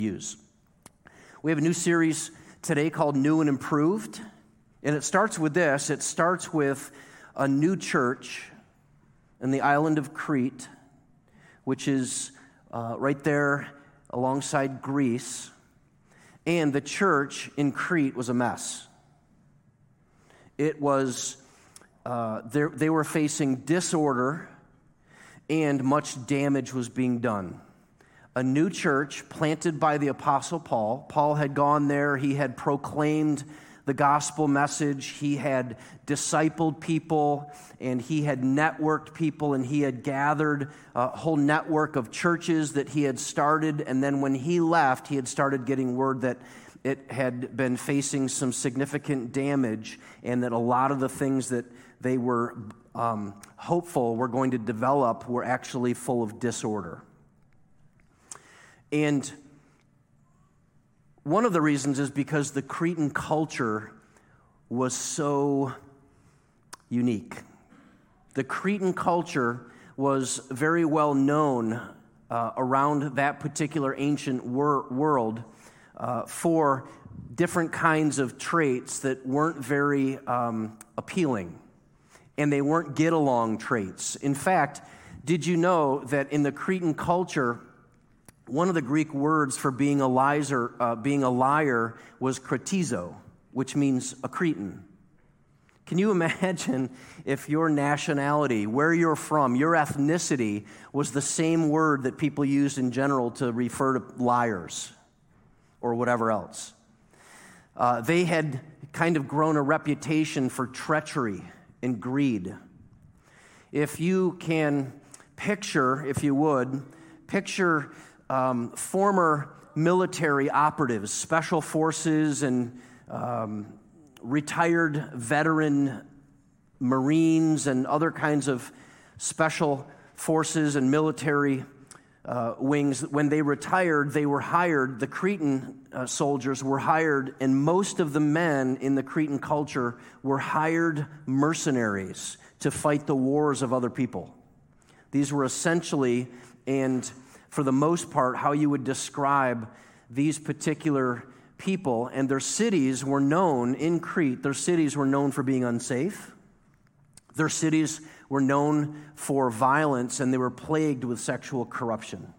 use. We have a new series today called New and Improved, and it starts with this. It starts with a new church in the island of Crete, which is right there alongside Greece, and the church in Crete was a mess. It was, they were facing disorder, and much damage was being done. A new church planted by the Apostle Paul. Paul had gone there. He had proclaimed the gospel message. He had discipled people, and he had networked people, and he had gathered a whole network of churches that he had started. And then when he left, he had started getting word that it had been facing some significant damage, and that a lot of the things that they were hopeful were going to develop were actually full of disorder. And one of the reasons is because the Cretan culture was so unique. The Cretan culture was very well known around that particular ancient world for different kinds of traits that weren't very appealing, and they weren't get-along traits. In fact, did you know that in the Cretan culture, one of the Greek words for being a liar was kretizo, which means a Cretan. Can you imagine if your nationality, where you're from, your ethnicity was the same word that people used in general to refer to liars or whatever else? They had kind of grown a reputation for treachery and greed. If you can picture, if you would, picture former military operatives, special forces, and retired veteran Marines and other kinds of special forces and military wings. When they retired, they were hired, the Cretan soldiers were hired, and most of the men in the Cretan culture were hired mercenaries to fight the wars of other people. These were essentially, and for the most part, how you would describe these particular people. And their cities were known, in Crete, their cities were known for being unsafe. Their cities were known for violence, and they were plagued with sexual corruption.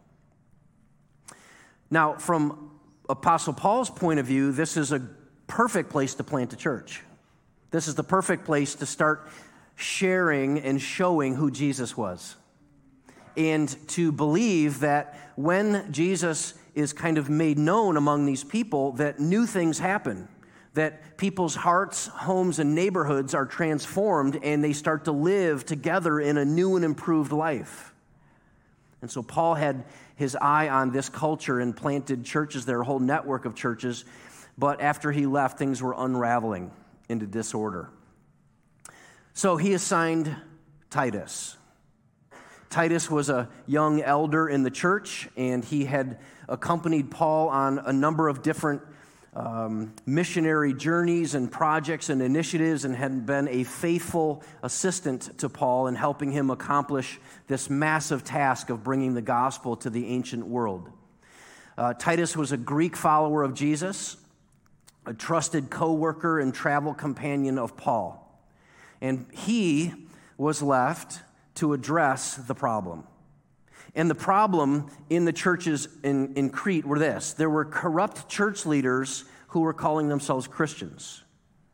Now, from Apostle Paul's point of view, this is a perfect place to plant a church. This is the perfect place to start sharing and showing who Jesus was, and to believe that when Jesus is kind of made known among these people, that new things happen, that people's hearts, homes, and neighborhoods are transformed, and they start to live together in a new and improved life. And so Paul had his eye on this culture and planted churches there, a whole network of churches, but after he left, things were unraveling into disorder. So he assigned Titus. Titus was a young elder in the church, and he had accompanied Paul on a number of different missionary journeys and projects and initiatives, and had been a faithful assistant to Paul in helping him accomplish this massive task of bringing the gospel to the ancient world. Titus was a Greek follower of Jesus, a trusted co-worker and travel companion of Paul, and he was left to address the problem. And the problem in the churches in Crete were this. There were corrupt church leaders who were calling themselves Christians.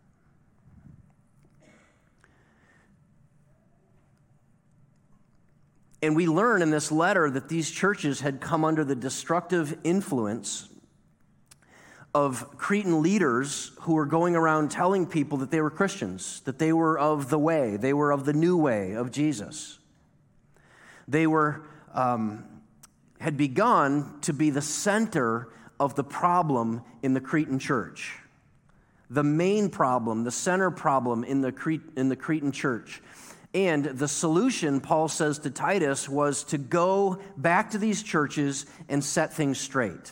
And we learn in this letter that these churches had come under the destructive influence of Cretan leaders who were going around telling people that they were Christians, that they were of the way, they were of the new way of Jesus. They were had begun to be the center of the problem in the Cretan church. The main problem, the center problem in the Cretan church. And the solution, Paul says to Titus, was to go back to these churches and set things straight.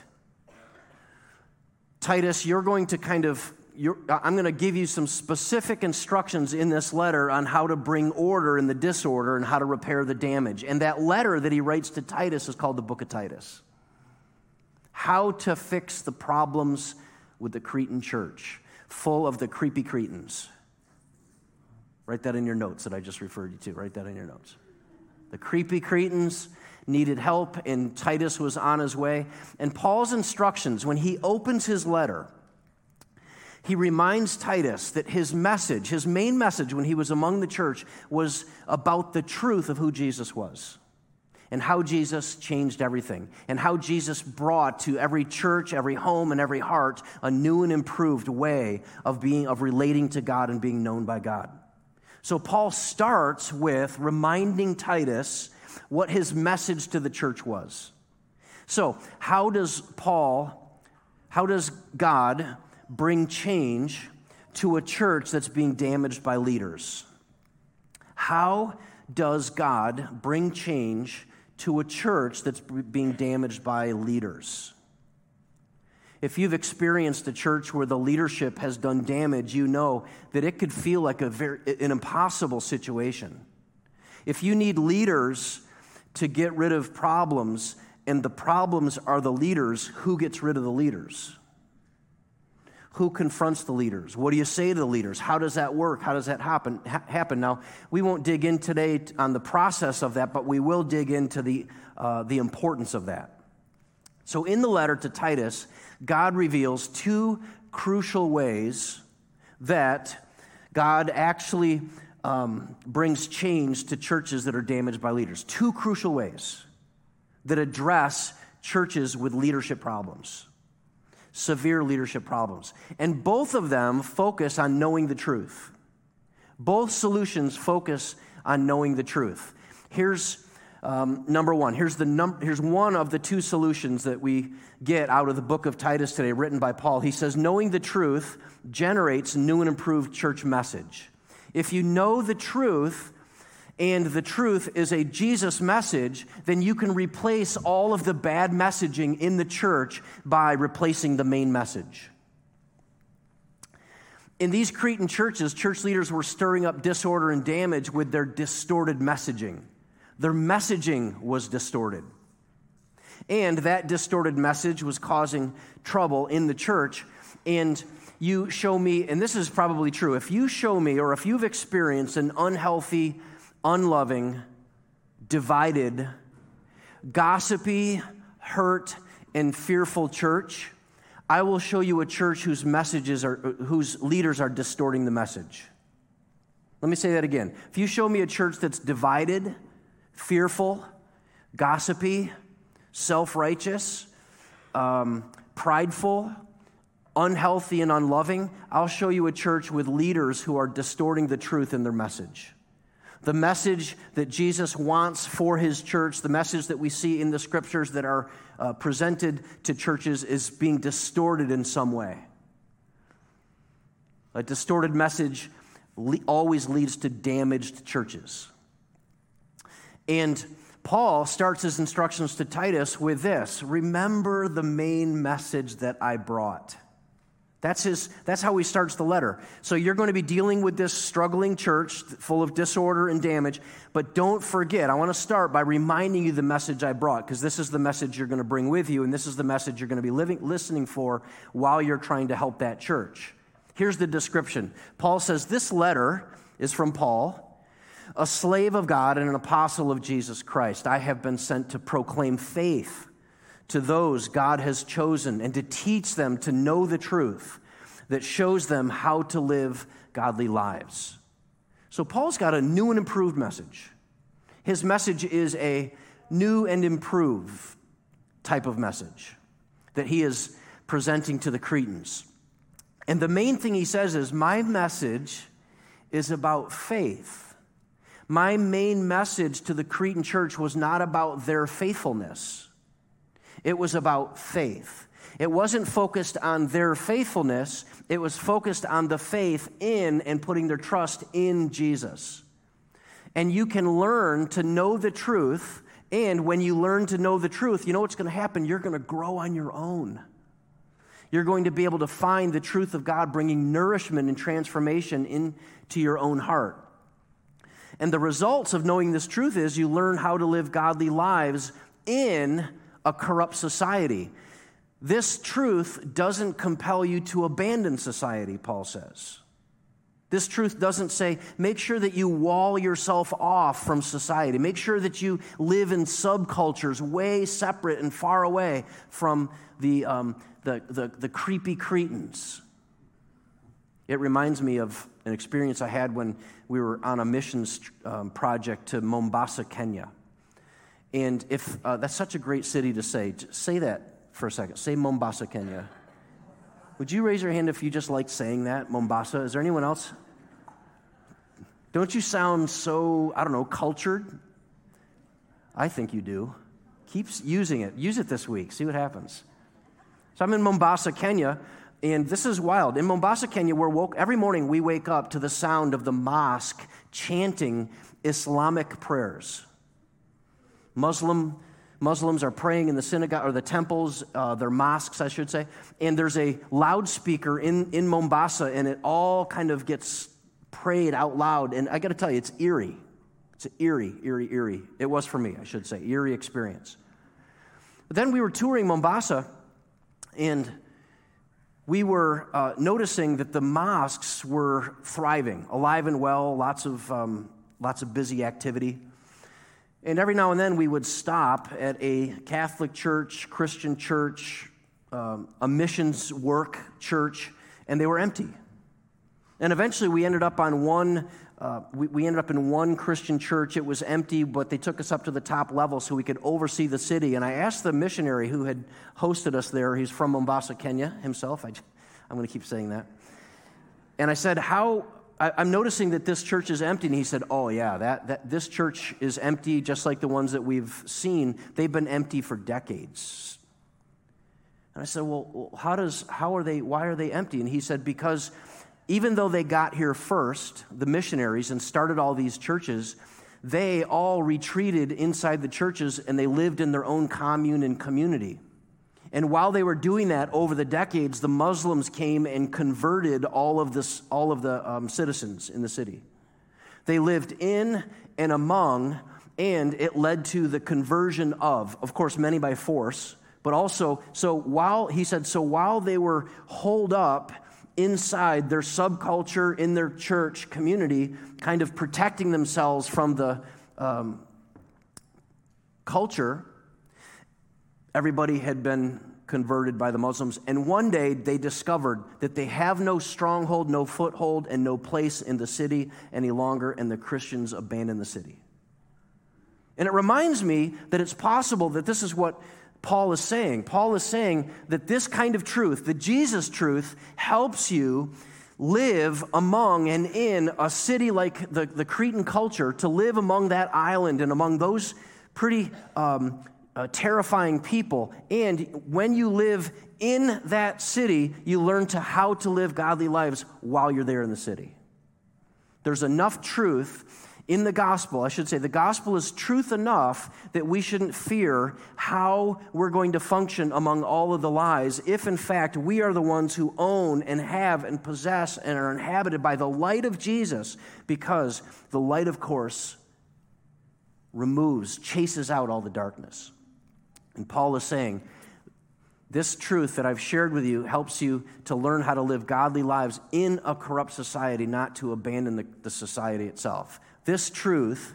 Titus, you're going to I'm going to give you some specific instructions in this letter on how to bring order in the disorder and how to repair the damage. And that letter that he writes to Titus is called the Book of Titus. how to fix the problems with the Cretan church, full of the creepy Cretans. Write that in your notes that I just referred you to. Write that in your notes. The creepy Cretans needed help, and Titus was on his way. And Paul's instructions, when he opens his letter, he reminds Titus that his message, his main message when he was among the church, was about the truth of who Jesus was and how Jesus changed everything and how Jesus brought to every church, every home, and every heart a new and improved way of relating to God and being known by God. So Paul starts with reminding Titus what his message to the church was. So how does God bring change to a church that's being damaged by leaders? How does God bring change to a church that's being damaged by leaders? If you've experienced a church where the leadership has done damage, you know that it could feel like an impossible situation. If you need leaders to get rid of problems, and the problems are the leaders, who gets rid of the leaders? Who confronts the leaders? What do you say to the leaders? How does that work? How does that happen? Now, we won't dig in today on the process of that, but we will dig into the importance of that. So in the letter to Titus, God reveals two crucial ways that God actually brings change to churches that are damaged by leaders. Two crucial ways that address churches with leadership problems. Severe leadership problems. And both of them focus on knowing the truth. Both solutions focus on knowing the truth. Here's number one. Here's one of the two solutions that we get out of the book of Titus today, written by Paul. He says, knowing the truth generates new and improved church message. If you know the truth, and the truth is a Jesus message, then you can replace all of the bad messaging in the church by replacing the main message. In these Cretan churches, church leaders were stirring up disorder and damage with their distorted messaging. Their messaging was distorted. And that distorted message was causing trouble in the church. And you show me, and this is probably true, if you show me or if you've experienced an unhealthy, unloving, divided, gossipy, hurt, and fearful church, I will show you a church whose leaders are distorting the message. Let me say that again. If you show me a church that's divided, fearful, gossipy, self-righteous, prideful, unhealthy, and unloving, I'll show you a church with leaders who are distorting the truth in their message. The message that Jesus wants for his church, the message that we see in the scriptures that are presented to churches is being distorted in some way. A distorted message always leads to damaged churches. And Paul starts his instructions to Titus with this: remember the main message that I brought. That's how he starts the letter. So you're going to be dealing with this struggling church full of disorder and damage, but don't forget, I want to start by reminding you the message I brought, because this is the message you're going to bring with you, and this is the message you're going to be listening for while you're trying to help that church. Here's the description. Paul says, this letter is from Paul, a slave of God and an apostle of Jesus Christ. I have been sent to proclaim faith to those God has chosen and to teach them to know the truth that shows them how to live godly lives. So Paul's got a new and improved message. His message is a new and improved type of message that he is presenting to the Cretans. And the main thing he says is, my message is about faith. My main message to the Cretan church was not about their faithfulness. It was about faith. It wasn't focused on their faithfulness. It was focused on the faith in and putting their trust in Jesus. And you can learn to know the truth. And when you learn to know the truth, you know what's going to happen? You're going to grow on your own. You're going to be able to find the truth of God bringing nourishment and transformation into your own heart. And the results of knowing this truth is you learn how to live godly lives in a corrupt society. This truth doesn't compel you to abandon society, Paul says. This truth doesn't say, make sure that you wall yourself off from society. Make sure that you live in subcultures way separate and far away from the creepy Cretans. It reminds me of an experience I had when we were on a missions project to Mombasa, Kenya. And if that's such a great city to say. Just say that for a second. Say Mombasa, Kenya. Would you raise your hand if you just like saying that, Mombasa? Is there anyone else? Don't you sound so, cultured? I think you do. Keep using it. Use it this week. See what happens. So I'm in Mombasa, Kenya, and this is wild. In Mombasa, Kenya, every morning we wake up to the sound of the mosque chanting Islamic prayers. Muslims are praying in the synagogue or the temples, their mosques, I should say, and there's a loudspeaker in Mombasa, and it all kind of gets prayed out loud. And I got to tell you, it's eerie. It's an eerie. It was for me, I should say, eerie experience. But then we were touring Mombasa, and we were noticing that the mosques were thriving, alive and well, lots of busy activity. And every now and then we would stop at a Catholic church, Christian church, a missions work church, and they were empty. And eventually we ended up on we ended up in one Christian church. It was empty, but they took us up to the top level so we could oversee the city. And I asked the missionary who had hosted us there, he's from Mombasa, Kenya himself. I'm going to keep saying that. And I said, I'm noticing that this church is empty. And he said, oh, yeah, this church is empty just like the ones that we've seen. They've been empty for decades. And I said, well, why are they empty? And he said, because even though they got here first, the missionaries, and started all these churches, they all retreated inside the churches and they lived in their own commune and community. And while they were doing that over the decades, the Muslims came and converted all of the citizens in the city. They lived in and among, and it led to the conversion of course, many by force, but also, while they were holed up inside their subculture, in their church community, kind of protecting themselves from the culture, everybody had been converted by the Muslims. And one day they discovered that they have no stronghold, no foothold, and no place in the city any longer, and the Christians abandoned the city. And it reminds me that it's possible that this is what Paul is saying. Paul is saying that this kind of truth, the Jesus truth, helps you live among and in a city like the Cretan culture, to live among that island and among those pretty terrifying people. And when you live in that city, you learn how to live godly lives while you're there in the city. There's enough truth in the gospel. I should say the gospel is truth enough that we shouldn't fear how we're going to function among all of the lies, if in fact we are the ones who own and have and possess and are inhabited by the light of Jesus, because the light, of course, chases out all the darkness. And Paul is saying, this truth that I've shared with you helps you to learn how to live godly lives in a corrupt society, not to abandon the society itself. This truth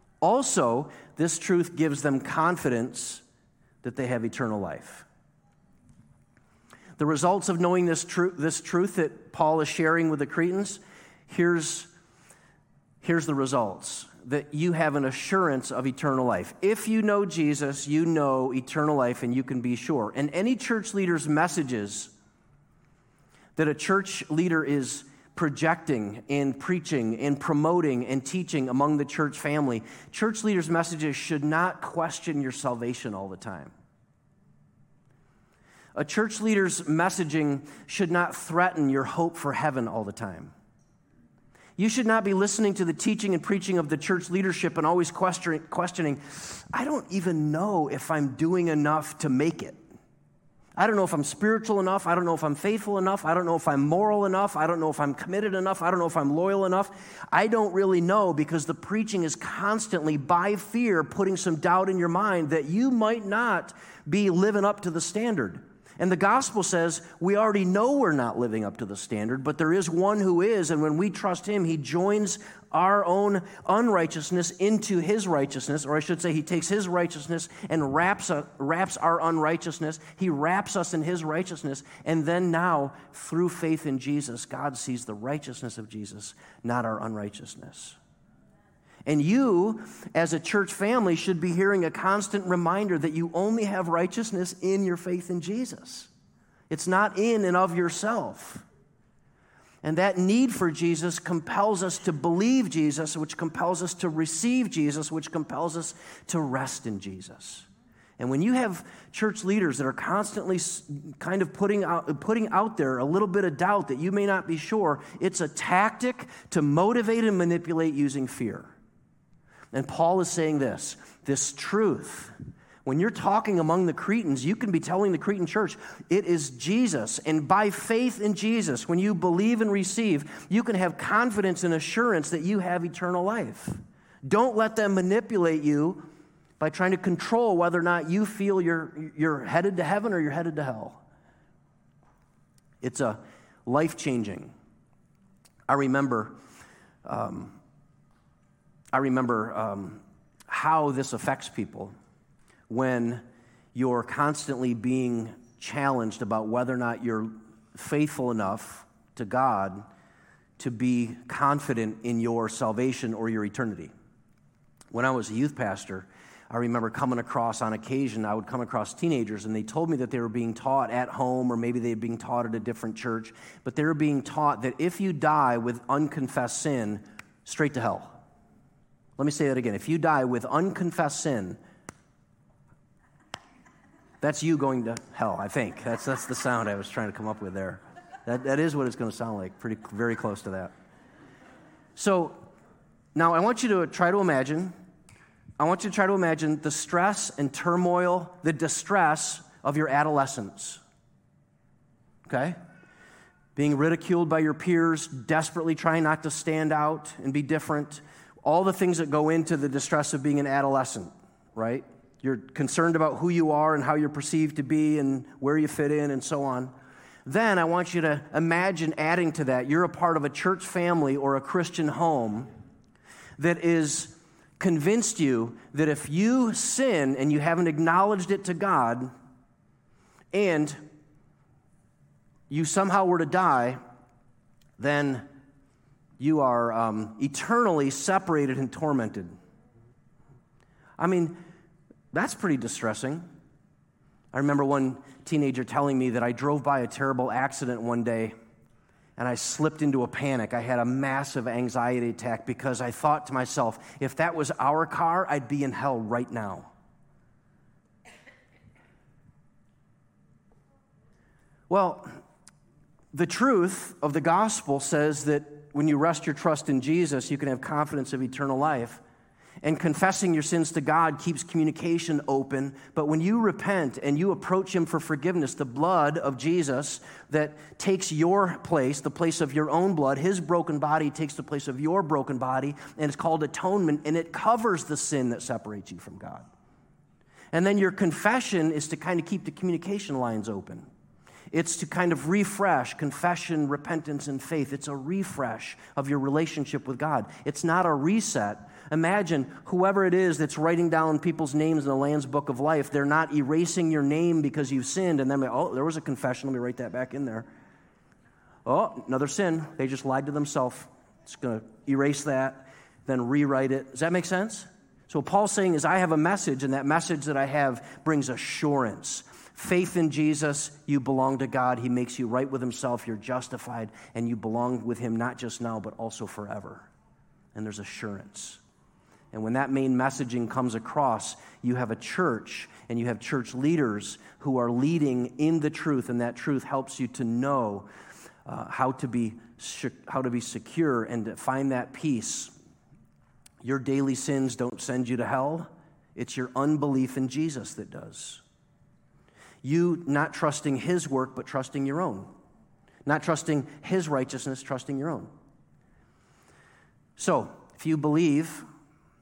gives them confidence that they have eternal life. The results of knowing this truth that Paul is sharing with the Cretans, here's the results. That you have an assurance of eternal life. If you know Jesus, you know eternal life, and you can be sure. And any church leader's messages that a church leader is projecting and preaching and promoting and teaching among the church family, church leaders' messages should not question your salvation all the time. A church leader's messaging should not threaten your hope for heaven all the time. You should not be listening to the teaching and preaching of the church leadership and always questioning, I don't even know if I'm doing enough to make it. I don't know if I'm spiritual enough. I don't know if I'm faithful enough. I don't know if I'm moral enough. I don't know if I'm committed enough. I don't know if I'm loyal enough. I don't really know, because the preaching is constantly, by fear, putting some doubt in your mind that you might not be living up to the standard. And the gospel says we already know we're not living up to the standard, but there is one who is, and when we trust him, he joins our own unrighteousness into his righteousness, or I should say he takes his righteousness and wraps our unrighteousness. He wraps us in his righteousness, and then now, through faith in Jesus, God sees the righteousness of Jesus, not our unrighteousness. And you, as a church family, should be hearing a constant reminder that you only have righteousness in your faith in Jesus. It's not in and of yourself. And that need for Jesus compels us to believe Jesus, which compels us to receive Jesus, which compels us to rest in Jesus. And when you have church leaders that are constantly kind of putting out there a little bit of doubt that you may not be sure, it's a tactic to motivate and manipulate using fear. And Paul is saying this truth. When you're talking among the Cretans, you can be telling the Cretan church, it is Jesus. And by faith in Jesus, when you believe and receive, you can have confidence and assurance that you have eternal life. Don't let them manipulate you by trying to control whether or not you feel you're headed to heaven or you're headed to hell. It's a life-changing. I remember how this affects people when you're constantly being challenged about whether or not you're faithful enough to God to be confident in your salvation or your eternity. When I was a youth pastor, I remember coming across, on occasion, I would come across teenagers, and they told me that they were being taught at home, or maybe they were being taught at a different church, but they were being taught that if you die with unconfessed sin, straight to hell. Let me say that again. If you die with unconfessed sin, that's you going to hell, I think. That's the sound I was trying to come up with there. That is what it's going to sound like, very close to that. So now I want you to try to imagine the stress and turmoil, the distress of your adolescence. Okay? Being ridiculed by your peers, desperately trying not to stand out and be different. All the things that go into the distress of being an adolescent, right? You're concerned about who you are and how you're perceived to be and where you fit in and so on. Then I want you to imagine adding to that, you're a part of a church family or a Christian home that is convinced you that if you sin and you haven't acknowledged it to God and you somehow were to die, then you are eternally separated and tormented. I mean, that's pretty distressing. I remember one teenager telling me that I drove by a terrible accident one day and I slipped into a panic. I had a massive anxiety attack because I thought to myself, if that was our car, I'd be in hell right now. Well, the truth of the gospel says that when you rest your trust in Jesus, you can have confidence of eternal life. And confessing your sins to God keeps communication open. But when you repent and you approach him for forgiveness, the blood of Jesus that takes your place, the place of your own blood, his broken body takes the place of your broken body, and it's called atonement, and it covers the sin that separates you from God. And then your confession is to kind of keep the communication lines open. It's to kind of refresh confession, repentance, and faith. It's a refresh of your relationship with God. It's not a reset. Imagine whoever it is that's writing down people's names in the Lamb's Book of Life, they're not erasing your name because you've sinned, and then, oh, there was a confession, let me write that back in there. Oh, another sin. They just lied to themselves. It's going to erase that, then rewrite it. Does that make sense? So what Paul's saying is I have a message, and that message that I have brings assurance. Faith in Jesus, you belong to God. He makes you right with himself. You're justified, and you belong with him not just now, but also forever. And there's assurance. And when that main messaging comes across, you have a church, and you have church leaders who are leading in the truth, and that truth helps you to know how to be secure and to find that peace. Your daily sins don't send you to hell. It's your unbelief in Jesus that does. You not trusting his work, but trusting your own. Not trusting his righteousness, trusting your own. So, if you believe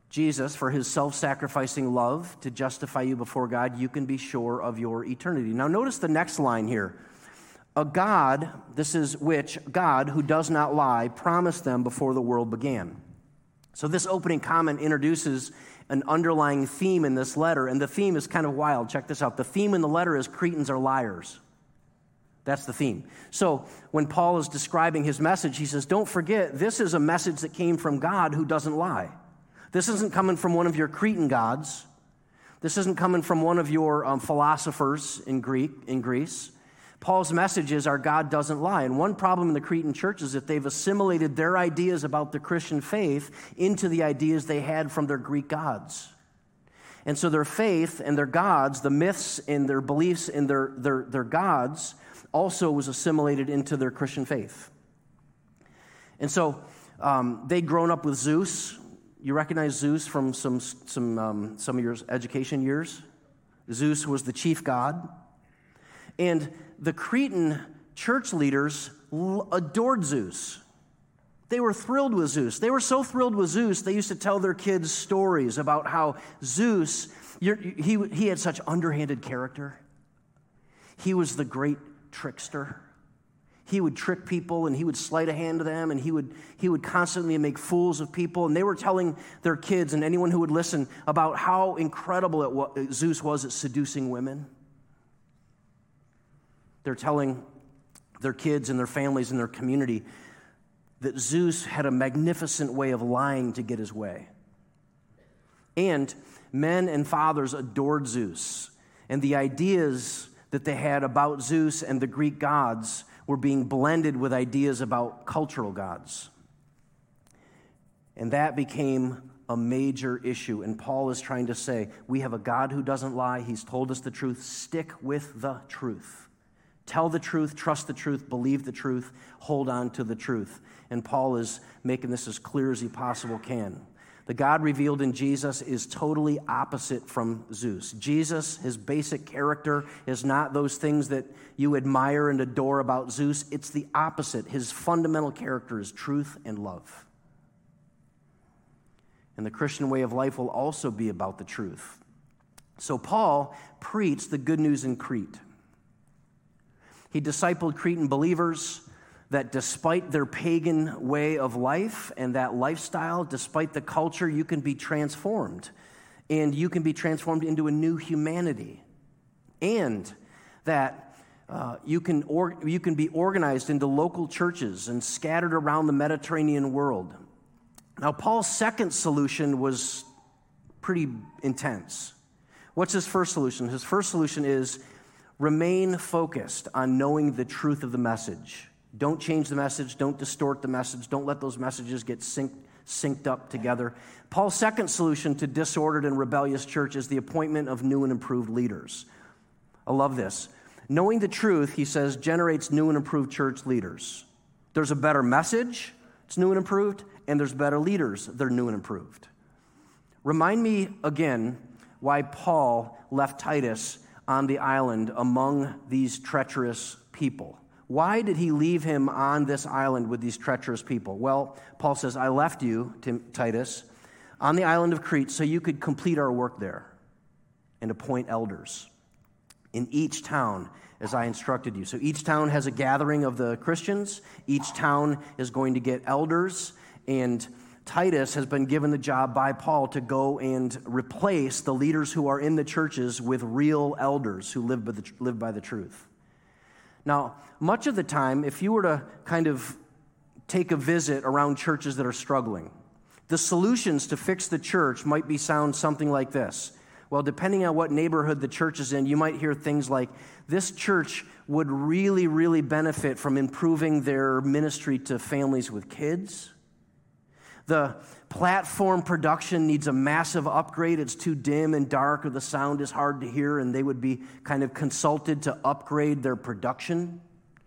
Jesus, for his self-sacrificing love to justify you before God, you can be sure of your eternity. Now notice the next line here. A God, this is which God, who does not lie, promised them before the world began. So this opening comment introduces an underlying theme in this letter, and the theme is kind of wild. Check this out. The theme in the letter is Cretans are liars. That's the theme. So when Paul is describing his message, he says, don't forget, this is a message that came from God who doesn't lie. This isn't coming from one of your Cretan gods. This isn't coming from one of your philosophers in Greece. Paul's message is our God doesn't lie. And one problem in the Cretan church is that they've assimilated their ideas about the Christian faith into the ideas they had from their Greek gods. And so their faith and their gods, the myths and their beliefs in their gods, also was assimilated into their Christian faith. And so they'd grown up with Zeus. You recognize Zeus from some of your education years? Zeus was the chief god. And the Cretan church leaders adored Zeus. They were thrilled with Zeus. They were so thrilled with Zeus, they used to tell their kids stories about how Zeus, he had such underhanded character. He was the great trickster. He would trick people and he would sleight a hand to them, and he would constantly make fools of people. And they were telling their kids and anyone who would listen about how incredible Zeus was at seducing women. They're telling their kids and their families and their community that Zeus had a magnificent way of lying to get his way. And men and fathers adored Zeus. And the ideas that they had about Zeus and the Greek gods were being blended with ideas about cultural gods. And that became a major issue. And Paul is trying to say, we have a God who doesn't lie. He's told us the truth. Stick with the truth. Tell the truth, trust the truth, believe the truth, hold on to the truth. And Paul is making this as clear as he possibly can. The God revealed in Jesus is totally opposite from Zeus. Jesus, his basic character, is not those things that you admire and adore about Zeus. It's the opposite. His fundamental character is truth and love. And the Christian way of life will also be about the truth. So Paul preached the good news in Crete. He discipled Cretan believers that despite their pagan way of life and that lifestyle, despite the culture, you can be transformed. And you can be transformed into a new humanity. And that you can be organized into local churches and scattered around the Mediterranean world. Now, Paul's second solution was pretty intense. What's his first solution? His first solution is remain focused on knowing the truth of the message. Don't change the message. Don't distort the message. Don't let those messages get synced up together. Paul's second solution to disordered and rebellious church is the appointment of new and improved leaders. I love this. Knowing the truth, he says, generates new and improved church leaders. There's a better message, it's new and improved, and there's better leaders, they're new and improved. Remind me again why Paul left Titus on the island among these treacherous people. Why did he leave him on this island with these treacherous people? Well, Paul says, I left you, Titus, on the island of Crete so you could complete our work there and appoint elders in each town as I instructed you. So each town has a gathering of the Christians. Each town is going to get elders, and Titus has been given the job by Paul to go and replace the leaders who are in the churches with real elders who live by the truth. Now, much of the time, if you were to kind of take a visit around churches that are struggling, the solutions to fix the church might sound something like this. Well, depending on what neighborhood the church is in, you might hear things like, this church would really, really benefit from improving their ministry to families with kids. The platform production needs a massive upgrade. It's too dim and dark, or the sound is hard to hear, and they would be kind of consulted to upgrade their production.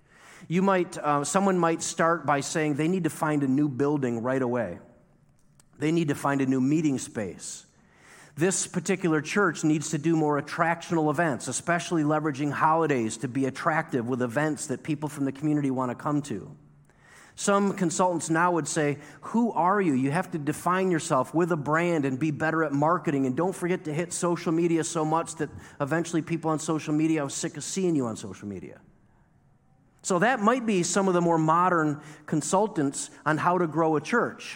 Someone might start by saying they need to find a new building right away. They need to find a new meeting space. This particular church needs to do more attractional events, especially leveraging holidays to be attractive with events that people from the community want to come to. Some consultants now would say, who are you? You have to define yourself with a brand and be better at marketing. And don't forget to hit social media so much that eventually people on social media are sick of seeing you on social media. So that might be some of the more modern consultants on how to grow a church.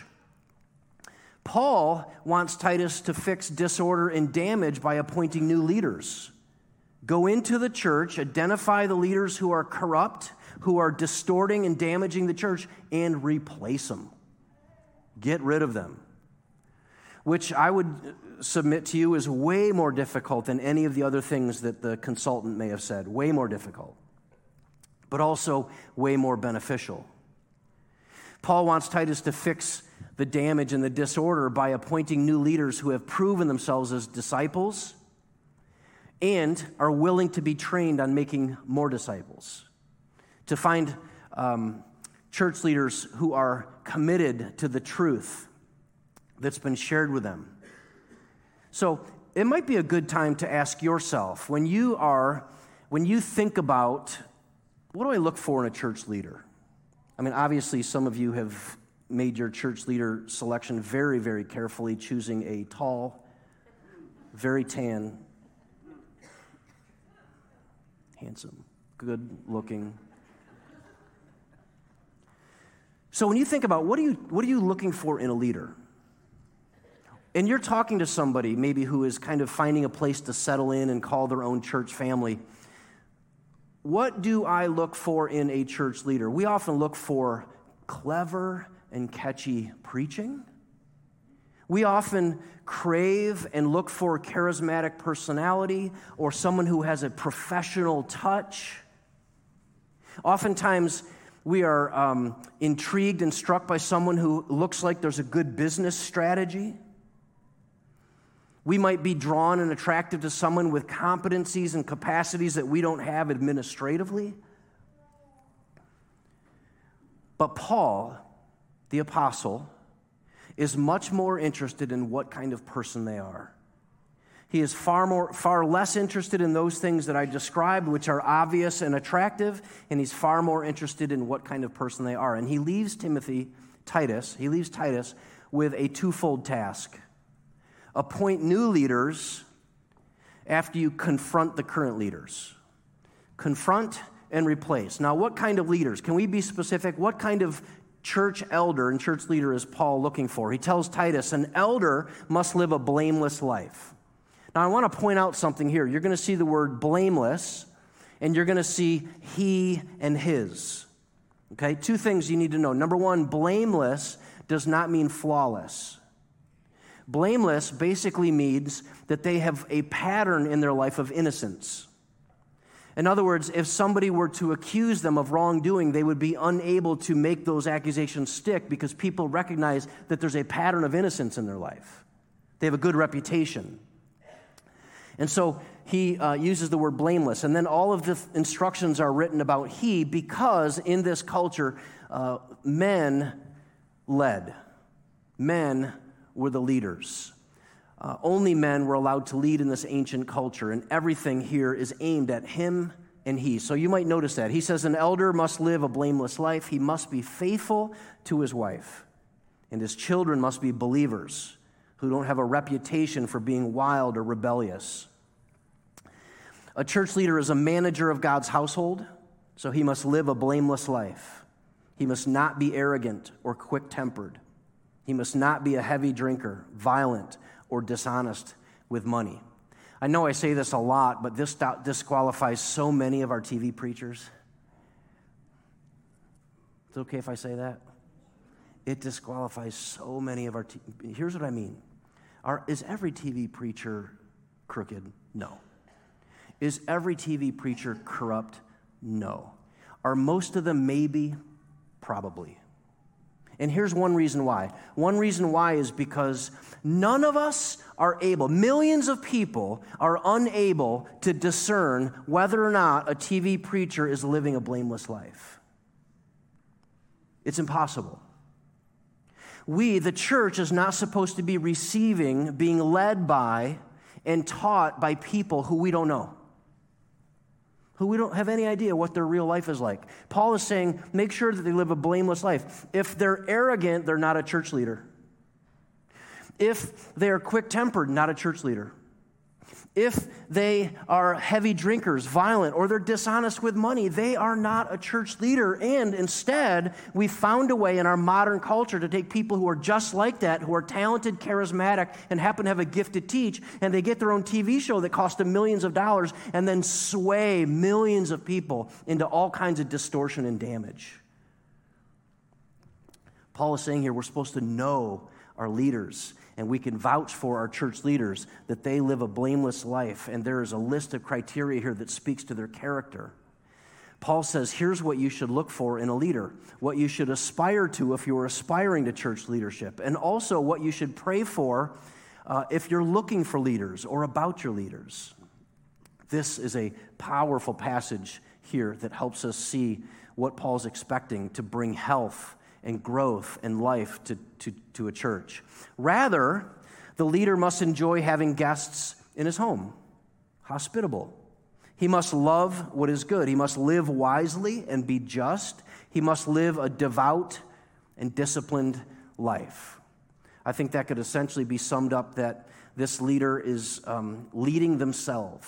Paul wants Titus to fix disorder and damage by appointing new leaders. Go into the church, identify the leaders who are corrupt, who are distorting and damaging the church, and replace them. Get rid of them. Which I would submit to you is way more difficult than any of the other things that the consultant may have said. Way more difficult. But also way more beneficial. Paul wants Titus to fix the damage and the disorder by appointing new leaders who have proven themselves as disciples and are willing to be trained on making more disciples. To find church leaders who are committed to the truth that's been shared with them. So it might be a good time to ask yourself, when you think about, what do I look for in a church leader? I mean, obviously some of you have made your church leader selection very, very carefully, choosing a tall, very tan, handsome, good-looking. So when you think about what are you looking for in a leader? And you're talking to somebody maybe who is kind of finding a place to settle in and call their own church family. What do I look for in a church leader? We often look for clever and catchy preaching. We often crave and look for charismatic personality or someone who has a professional touch. Oftentimes, we are intrigued and struck by someone who looks like there's a good business strategy. We might be drawn and attracted to someone with competencies and capacities that we don't have administratively. But Paul, the apostle, is much more interested in what kind of person they are. He is far less interested in those things that I described, which are obvious and attractive, and he's far more interested in what kind of person they are. And he leaves Titus with a twofold task. Appoint new leaders after you confront the current leaders. Confront and replace. Now, what kind of leaders? Can we be specific? What kind of church elder and church leader is Paul looking for? He tells Titus, an elder must live a blameless life. Now, I want to point out something here. You're going to see the word blameless, and you're going to see he and his. Okay, two things you need to know. Number one, blameless does not mean flawless. Blameless basically means that they have a pattern in their life of innocence. In other words, if somebody were to accuse them of wrongdoing, they would be unable to make those accusations stick because people recognize that there's a pattern of innocence in their life. They have a good reputation. And so he uses the word blameless. And then all of the instructions are written about he because in this culture, men led. Men were the leaders. Only men were allowed to lead in this ancient culture, and everything here is aimed at him and he. So you might notice that. He says an elder must live a blameless life. He must be faithful to his wife, and his children must be believers who don't have a reputation for being wild or rebellious. A church leader is a manager of God's household, so he must live a blameless life. He must not be arrogant or quick-tempered. He must not be a heavy drinker, violent, or dishonest with money. I know I say this a lot, but this disqualifies so many of our TV preachers. It's okay if I say that? It disqualifies so many of our Here's what I mean. Is every TV preacher crooked? No. Is every TV preacher corrupt? No. Are most of them maybe? Probably. And here's one reason why. One reason why is because none of us are able, millions of people are unable to discern whether or not a TV preacher is living a blameless life. It's impossible. We, the church, is not supposed to be receiving, being led by, and taught by people who we don't know. who we don't have any idea what their real life is like. Paul is saying, make sure that they live a blameless life. If they're arrogant, they're not a church leader. If they're quick-tempered, not a church leader. If they are heavy drinkers, violent, or they're dishonest with money, they are not a church leader. And instead, we found a way in our modern culture to take people who are just like that, who are talented, charismatic, and happen to have a gift to teach, and they get their own TV show that costs them millions of dollars, and then sway millions of people into all kinds of distortion and damage. Paul is saying here we're supposed to know our leaders, and we can vouch for our church leaders that they live a blameless life, and there is a list of criteria here that speaks to their character. Paul says, here's what you should look for in a leader, what you should aspire to if you're aspiring to church leadership, and also what you should pray for if you're looking for leaders or about your leaders. This is a powerful passage here that helps us see what Paul's expecting to bring health and growth and life to a church. Rather, the leader must enjoy having guests in his home, hospitable. He must love what is good. He must live wisely and be just. He must live a devout and disciplined life. I think that could essentially be summed up that this leader is leading themselves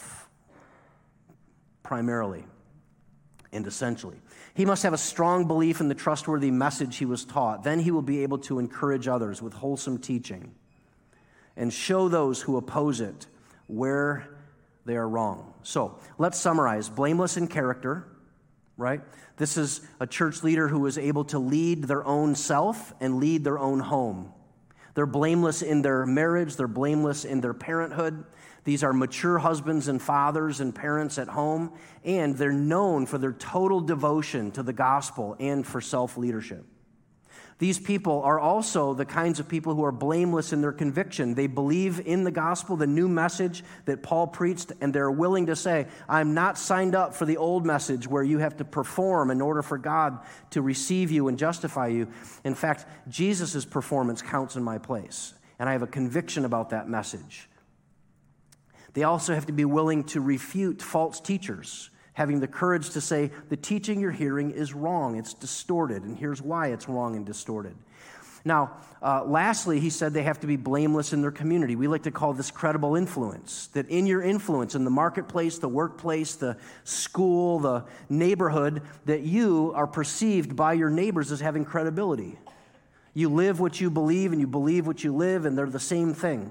primarily and essentially. He must have a strong belief in the trustworthy message he was taught. Then he will be able to encourage others with wholesome teaching and show those who oppose it where they are wrong. So let's summarize. Blameless in character, right? This is a church leader who is able to lead their own self and lead their own home. They're blameless in their marriage. They're blameless in their parenthood. These are mature husbands and fathers and parents at home, and they're known for their total devotion to the gospel and for self-leadership. These people are also the kinds of people who are blameless in their conviction. They believe in the gospel, the new message that Paul preached, and they're willing to say, I'm not signed up for the old message where you have to perform in order for God to receive you and justify you. In fact, Jesus' performance counts in my place, and I have a conviction about that message. They also have to be willing to refute false teachers, having the courage to say, the teaching you're hearing is wrong, it's distorted, and here's why it's wrong and distorted. Now, lastly, he said they have to be blameless in their community. We like to call this credible influence, that in your influence in the marketplace, the workplace, the school, the neighborhood, that you are perceived by your neighbors as having credibility. You live what you believe, and you believe what you live, and they're the same thing.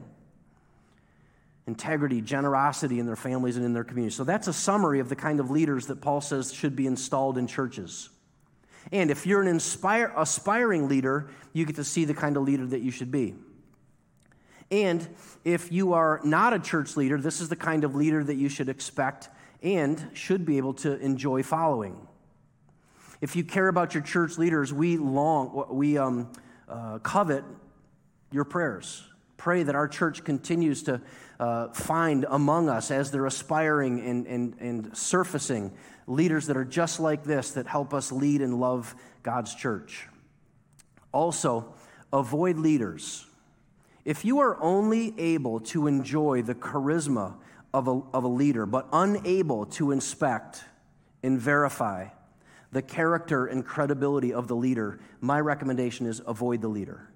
Integrity, generosity in their families and in their community. So that's a summary of the kind of leaders that Paul says should be installed in churches. And if you're an aspiring leader, you get to see the kind of leader that you should be. And if you are not a church leader, this is the kind of leader that you should expect and should be able to enjoy following. If you care about your church leaders, we covet your prayers. Pray that our church continues to find among us, as they're aspiring and surfacing, leaders that are just like this, that help us lead and love God's church. Also, avoid leaders. If you are only able to enjoy the charisma of a leader, but unable to inspect and verify the character and credibility of the leader, my recommendation is avoid the leader.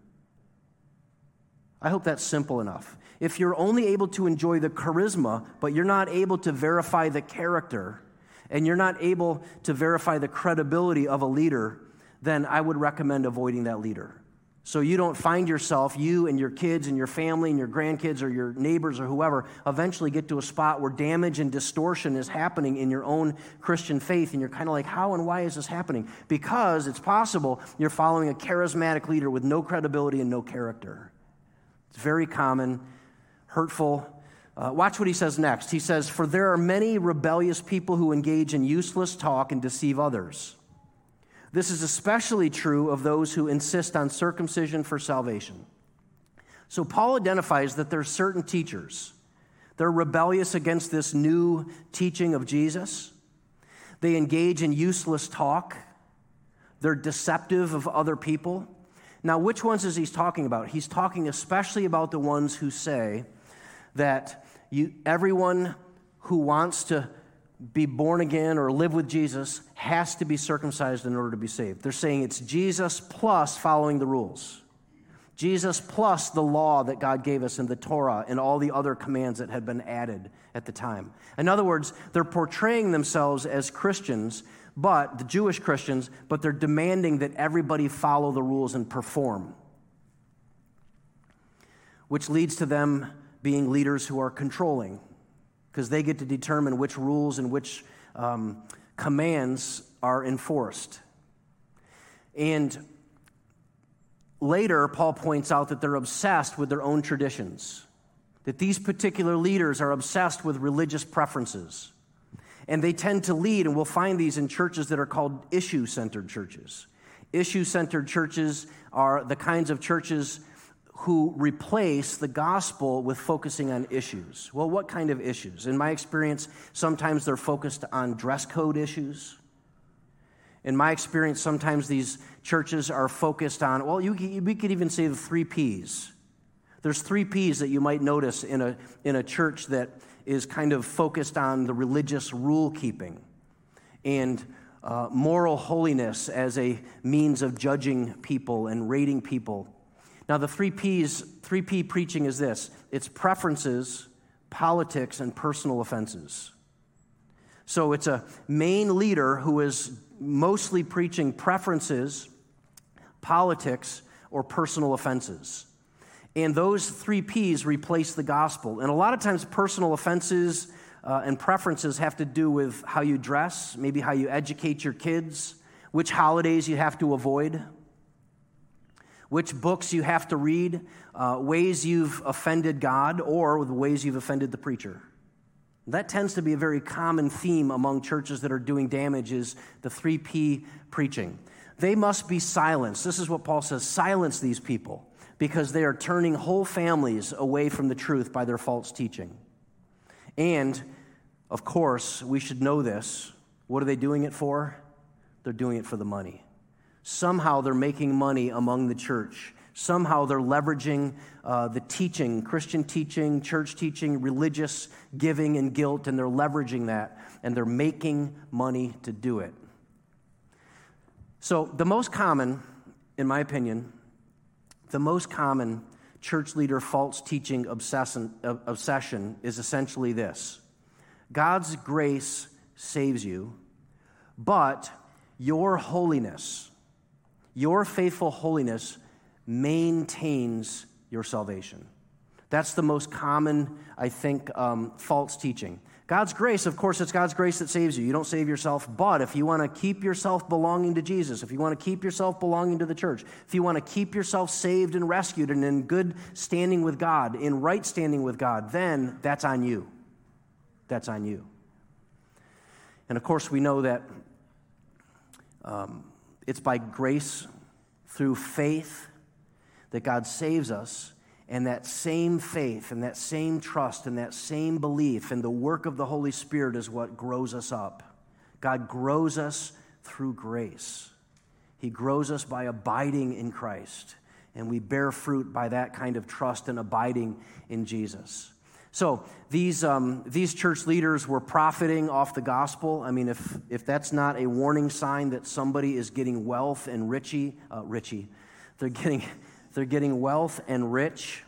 I hope that's simple enough. If you're only able to enjoy the charisma, but you're not able to verify the character, and you're not able to verify the credibility of a leader, then I would recommend avoiding that leader. So you don't find yourself, you and your kids and your family and your grandkids or your neighbors or whoever, eventually get to a spot where damage and distortion is happening in your own Christian faith, and you're kind of like, how and why is this happening? Because it's possible you're following a charismatic leader with no credibility and no character. It's very common, hurtful. Watch what he says next. He says, for there are many rebellious people who engage in useless talk and deceive others. This is especially true of those who insist on circumcision for salvation. So Paul identifies that there are certain teachers. They're rebellious against this new teaching of Jesus. They engage in useless talk. They're deceptive of other people. Now, which ones is he talking about? He's talking especially about the ones who say that everyone who wants to be born again or live with Jesus has to be circumcised in order to be saved. They're saying it's Jesus plus following the rules. Jesus plus the law that God gave us in the Torah and all the other commands that had been added at the time. In other words, they're portraying themselves as Christians, but the Jewish Christians, but they're demanding that everybody follow the rules and perform, which leads to them being leaders who are controlling, because they get to determine which rules and which commands are enforced. And later, Paul points out that they're obsessed with their own traditions, that these particular leaders are obsessed with religious preferences. And they tend to lead, and we'll find these in churches that are called issue-centered churches. Issue-centered churches are the kinds of churches who replace the gospel with focusing on issues. Well, what kind of issues? In my experience, sometimes they're focused on dress code issues. In my experience, sometimes these churches are focused on, well, we could even say the 3 Ps. There's 3 Ps that you might notice in a church that is kind of focused on the religious rule keeping and moral holiness as a means of judging people and rating people. Now, the 3 P preaching is this: it's preferences, politics, and personal offenses. So it's a main leader who is mostly preaching preferences, politics, or personal offenses. And those 3 Ps replace the gospel. And a lot of times personal offenses and preferences have to do with how you dress, maybe how you educate your kids, which holidays you have to avoid, which books you have to read, ways you've offended God, or the ways you've offended the preacher. That tends to be a very common theme among churches that are doing damage, is the 3 P preaching. They must be silenced. This is what Paul says: silence these people, because they are turning whole families away from the truth by their false teaching. And, of course, we should know this. What are they doing it for? They're doing it for the money. Somehow they're making money among the church. Somehow they're leveraging the teaching, Christian teaching, church teaching, religious giving and guilt, and they're leveraging that, and they're making money to do it. So the most common, in my opinion, the most common church leader false teaching obsession is essentially this: God's grace saves you, but your holiness, your faithful holiness, maintains your salvation. That's the most common, I think, false teaching. God's grace, of course, it's God's grace that saves you. You don't save yourself, but if you want to keep yourself belonging to Jesus, if you want to keep yourself belonging to the church, if you want to keep yourself saved and rescued and in good standing with God, in right standing with God, then that's on you. That's on you. And of course, we know that it's by grace through faith that God saves us, and that same faith and that same trust and that same belief in the work of the Holy Spirit is what grows us up. God grows us through grace. He grows us by abiding in Christ, and we bear fruit by that kind of trust and abiding in Jesus. So these church leaders were profiting off the gospel. I mean, if that's not a warning sign that somebody is getting wealth and they're getting wealth and rich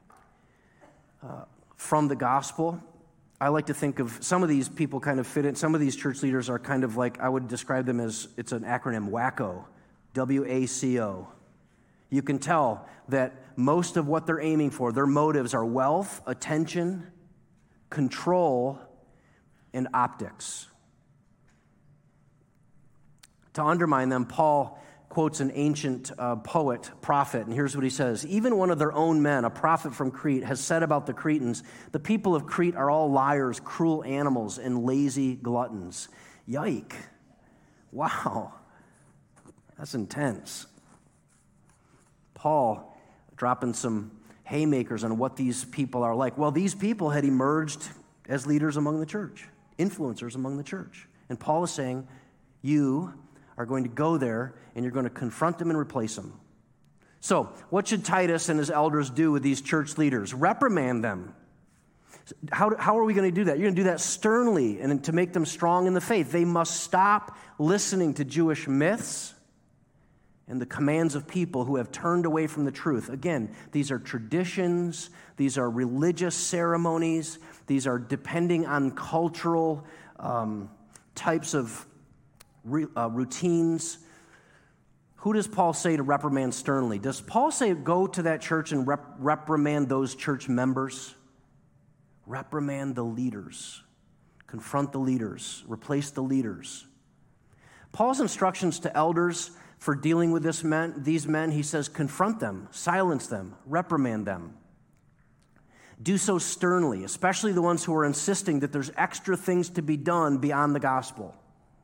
from the gospel. I like to think of some of these people kind of fit in. Some of these church leaders are kind of like, I would describe them as, it's an acronym, WACO, W-A-C-O. You can tell that most of what they're aiming for, their motives are wealth, attention, control, and optics. To undermine them, Paul quotes an ancient prophet, and here's what he says: even one of their own men, a prophet from Crete, has said about the Cretans, the people of Crete are all liars, cruel animals, and lazy gluttons. Yike. Wow. That's intense. Paul dropping some haymakers on what these people are like. Well, these people had emerged as leaders among the church, influencers among the church. And Paul is saying, you are going to go there and you're going to confront them and replace them. So, what should Titus and his elders do with these church leaders? Reprimand them. How are we going to do that? You're going to do that sternly and to make them strong in the faith. They must stop listening to Jewish myths and the commands of people who have turned away from the truth. Again, these are traditions. These are religious ceremonies. These are depending on cultural types of routines. Who does Paul say to reprimand sternly? Does Paul say go to that church and reprimand those church members? Reprimand the leaders. Confront the leaders. Replace the leaders. Paul's instructions to elders for dealing with these men, he says, confront them, silence them, reprimand them. Do so sternly, especially the ones who are insisting that there's extra things to be done beyond the gospel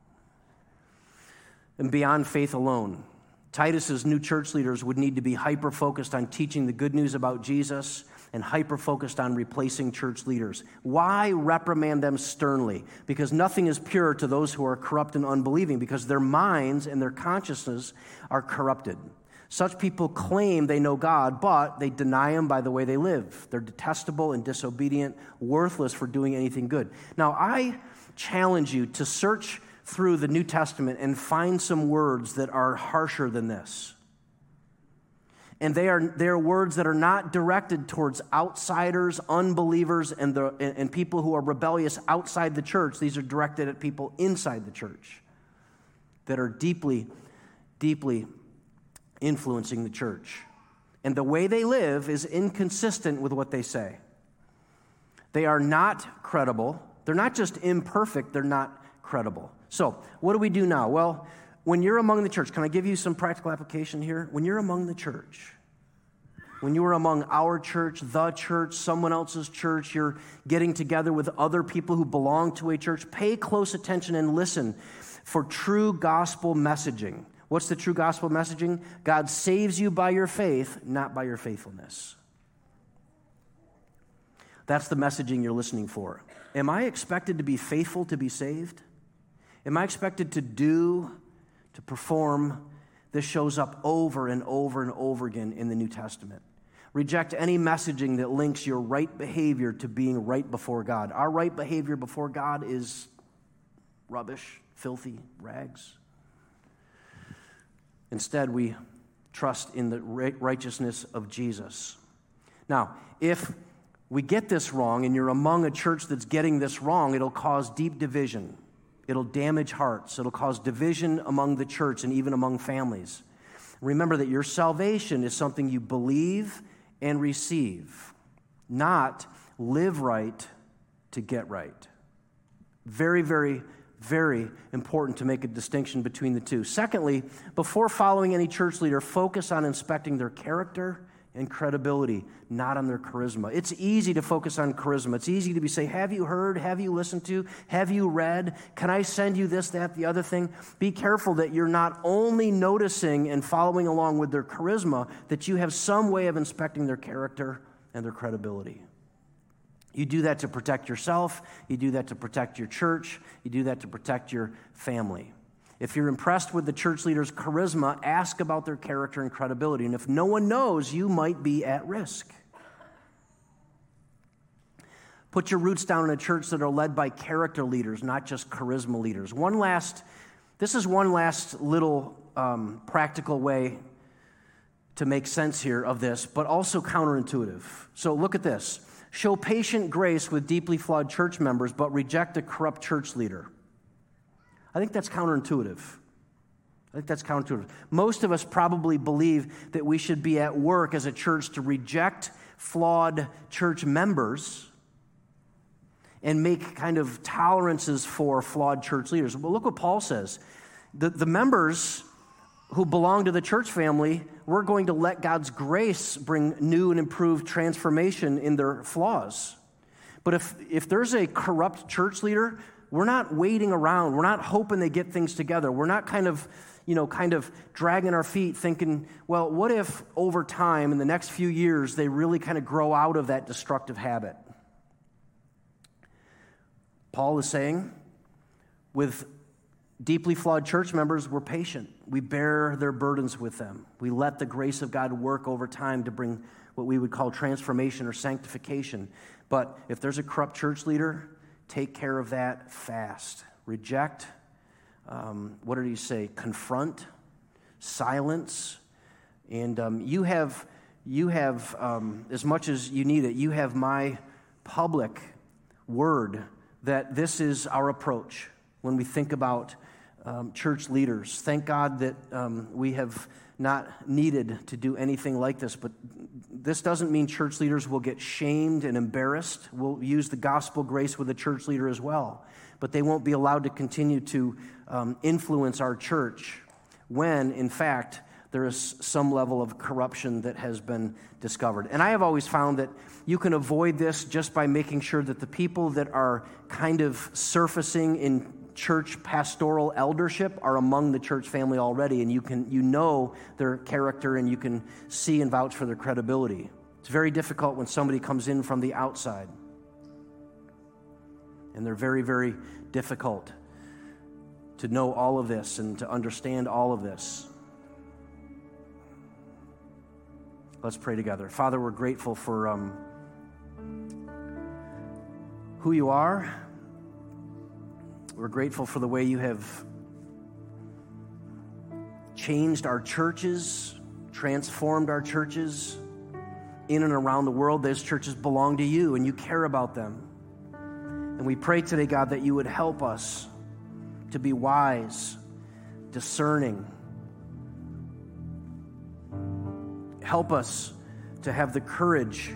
and beyond faith alone. Titus's new church leaders would need to be hyper-focused on teaching the good news about Jesus and hyper-focused on replacing church leaders. Why reprimand them sternly? Because nothing is pure to those who are corrupt and unbelieving, because their minds and their consciousness are corrupted. Such people claim they know God, but they deny Him by the way they live. They're detestable and disobedient, worthless for doing anything good. Now, I challenge you to search through the New Testament and find some words that are harsher than this. And they are words that are not directed towards outsiders, unbelievers, and people who are rebellious outside the church. These are directed at people inside the church that are deeply, deeply influencing the church. And the way they live is inconsistent with what they say. They are not credible. They're not just imperfect, they're not credible. So, what do we do now? Well, when you're among the church, can I give you some practical application here? When you're among the church, when you are among our church, the church, someone else's church, you're getting together with other people who belong to a church, pay close attention and listen for true gospel messaging. What's the true gospel messaging? God saves you by your faith, not by your faithfulness. That's the messaging you're listening for. Am I expected to be faithful to be saved? Am I expected to perform? This shows up over and over and over again in the New Testament. Reject any messaging that links your right behavior to being right before God. Our right behavior before God is rubbish, filthy rags. Instead, we trust in the righteousness of Jesus. Now, if we get this wrong and you're among a church that's getting this wrong, it'll cause deep division. It'll damage hearts. It'll cause division among the church and even among families. Remember that your salvation is something you believe and receive, not live right to get right. Very, very, very important to make a distinction between the two. Secondly, before following any church leader, focus on inspecting their character and credibility, not on their charisma. It's easy to focus on charisma. It's easy to say, have you heard? Have you listened to? Have you read? Can I send you this, that, the other thing? Be careful that you're not only noticing and following along with their charisma, that you have some way of inspecting their character and their credibility. You do that to protect yourself. You do that to protect your church. You do that to protect your family. If you're impressed with the church leader's charisma, ask about their character and credibility. And if no one knows, you might be at risk. Put your roots down in a church that are led by character leaders, not just charisma leaders. This is one last little practical way to make sense here of this, but also counterintuitive. So look at this. Show patient grace with deeply flawed church members, but reject a corrupt church leader. I think that's counterintuitive. Most of us probably believe that we should be at work as a church to reject flawed church members and make kind of tolerances for flawed church leaders. Well, look what Paul says. The members who belong to the church family, we're going to let God's grace bring new and improved transformation in their flaws. But if there's a corrupt church leader, we're not waiting around. We're not hoping they get things together. We're not kind of dragging our feet thinking, well, what if over time in the next few years they really kind of grow out of that destructive habit? Paul is saying, with deeply flawed church members, we're patient. We bear their burdens with them. We let the grace of God work over time to bring what we would call transformation or sanctification. But if there's a corrupt church leader, take care of that fast. Reject, what did he say? Confront, silence. And you have as much as you need it, you have my public word that this is our approach when we think about church leaders. Thank God that we have not needed to do anything like this, but this doesn't mean church leaders will get shamed and embarrassed. We'll use the gospel grace with a church leader as well, but they won't be allowed to continue to influence our church when, in fact, there is some level of corruption that has been discovered. And I have always found that you can avoid this just by making sure that the people that are kind of surfacing in church pastoral eldership are among the church family already, and you know their character and you can see and vouch for their credibility. It's very difficult when somebody comes in from the outside, and they're very, very difficult to know all of this and to understand all of this. Let's pray together. Father, we're grateful for who you are. We're grateful for the way you have changed our churches, transformed our churches in and around the world. Those churches belong to you, and you care about them. And we pray today, God, that you would help us to be wise, discerning. Help us to have the courage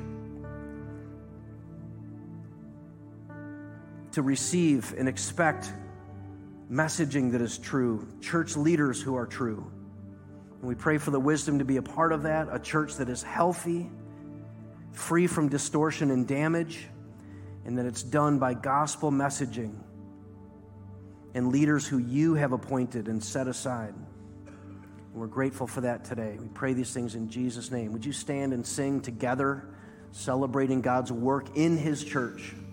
to receive and expect messaging that is true, church leaders who are true. And we pray for the wisdom to be a part of that, a church that is healthy, free from distortion and damage, and that it's done by gospel messaging and leaders who you have appointed and set aside. And we're grateful for that today. We pray these things in Jesus' name. Would you stand and sing together, celebrating God's work in his church?